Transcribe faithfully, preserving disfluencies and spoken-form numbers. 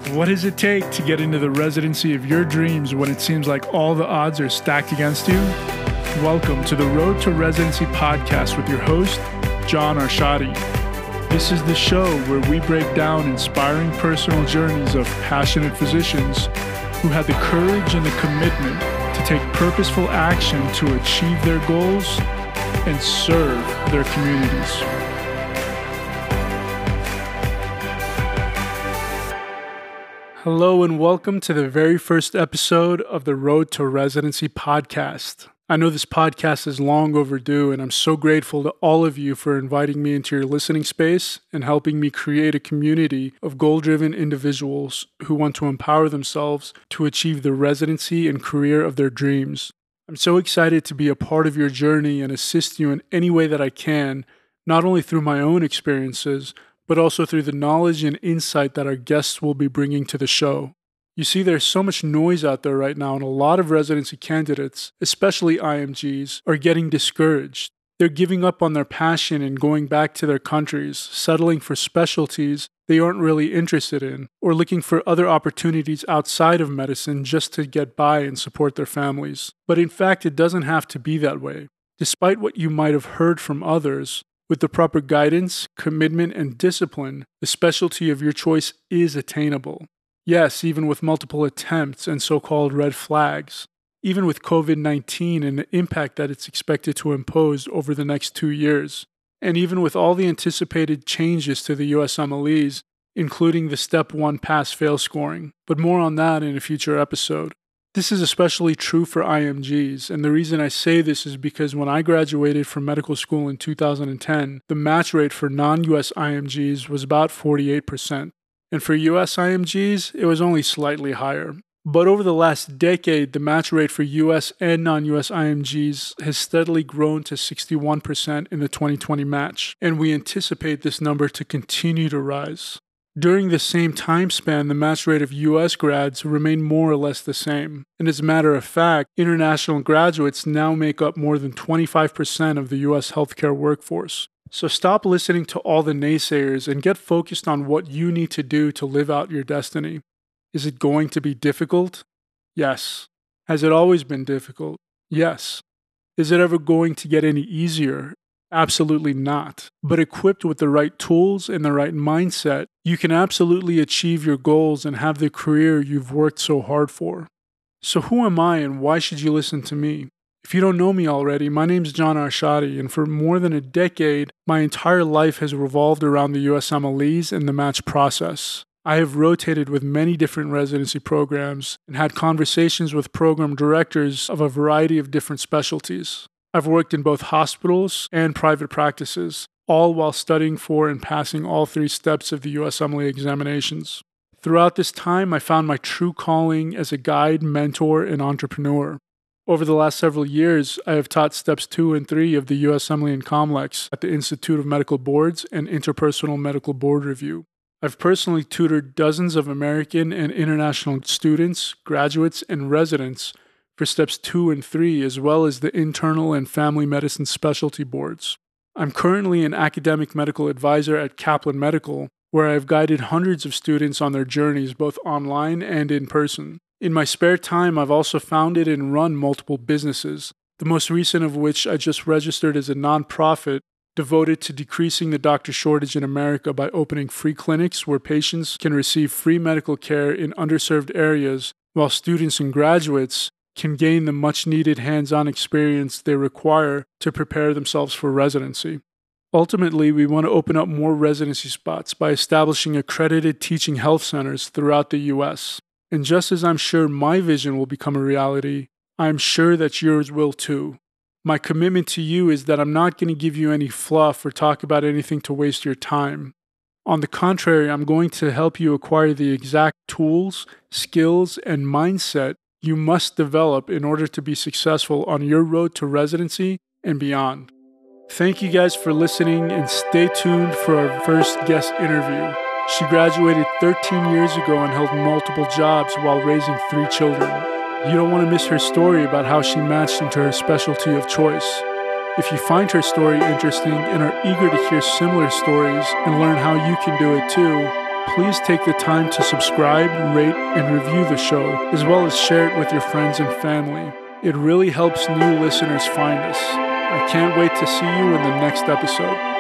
What does it take to get into the residency of your dreams when it seems like all the odds are stacked against you? Welcome to the Road to Residency podcast with your host, John Arshadi. This is the show where we break down inspiring personal journeys of passionate physicians who had the courage and the commitment to take purposeful action to achieve their goals and serve their communities. Hello and welcome to the very first episode of the Road to Residency podcast. I know this podcast is long overdue, and I'm so grateful to all of you for inviting me into your listening space and helping me create a community of goal-driven individuals who want to empower themselves to achieve the residency and career of their dreams. I'm so excited to be a part of your journey and assist you in any way that I can, not only through my own experiences, but also through the knowledge and insight that our guests will be bringing to the show. You see, there's so much noise out there right now, and a lot of residency candidates, especially I M Gs, are getting discouraged. They're giving up on their passion and going back to their countries, settling for specialties they aren't really interested in, or looking for other opportunities outside of medicine just to get by and support their families. But in fact, it doesn't have to be that way. Despite what you might have heard from others, with the proper guidance, commitment, and discipline, the specialty of your choice is attainable. Yes, even with multiple attempts and so-called red flags. Even with covid nineteen and the impact that it's expected to impose over the next two years. And even with all the anticipated changes to the U S M L Es, including the Step one pass-fail scoring. But more on that in a future episode. This is especially true for I M Gs, and the reason I say this is because when I graduated from medical school in two thousand ten, the match rate for non-U S I M Gs was about forty-eight percent, and for U S I M Gs, it was only slightly higher. But over the last decade, the match rate for U S and non-U S I M Gs has steadily grown to sixty-one percent in the twenty twenty match, and we anticipate this number to continue to rise. During the same time span, the match rate of U S grads remained more or less the same. And as a matter of fact, international graduates now make up more than twenty-five percent of the U S healthcare workforce. So stop listening to all the naysayers and get focused on what you need to do to live out your destiny. Is it going to be difficult? Yes. Has it always been difficult? Yes. Is it ever going to get any easier? Absolutely not. But equipped with the right tools and the right mindset, you can absolutely achieve your goals and have the career you've worked so hard for. So who am I and why should you listen to me? If you don't know me already, my name's John Arshadi, and for more than a decade, my entire life has revolved around the U S M L Es and the match process. I have rotated with many different residency programs and had conversations with program directors of a variety of different specialties. I've worked in both hospitals and private practices, all while studying for and passing all three steps of the U S M L E examinations. Throughout this time, I found my true calling as a guide, mentor, and entrepreneur. Over the last several years, I have taught steps two and three of the U S M L E and COMLEX at the Institute of Medical Boards and Interpersonal Medical Board Review. I've personally tutored dozens of American and international students, graduates, and residents for steps two and three, as well as the internal and family medicine specialty boards. I'm currently an academic medical advisor at Kaplan Medical, where I've guided hundreds of students on their journeys both online and in person. In my spare time, I've also founded and run multiple businesses, the most recent of which I just registered as a nonprofit devoted to decreasing the doctor shortage in America by opening free clinics where patients can receive free medical care in underserved areas, while students and graduates can gain the much-needed hands-on experience they require to prepare themselves for residency. Ultimately, we want to open up more residency spots by establishing accredited teaching health centers throughout the U S. And just as I'm sure my vision will become a reality, I'm sure that yours will too. My commitment to you is that I'm not going to give you any fluff or talk about anything to waste your time. On the contrary, I'm going to help you acquire the exact tools, skills, and mindset you must develop in order to be successful on your road to residency and beyond. Thank you guys for listening, and stay tuned for our first guest interview. She graduated thirteen years ago and held multiple jobs while raising three children. You don't want to miss her story about how she matched into her specialty of choice. If you find her story interesting and are eager to hear similar stories and learn how you can do it too, please take the time to subscribe, rate, and review the show, as well as share it with your friends and family. It really helps new listeners find us. I can't wait to see you in the next episode.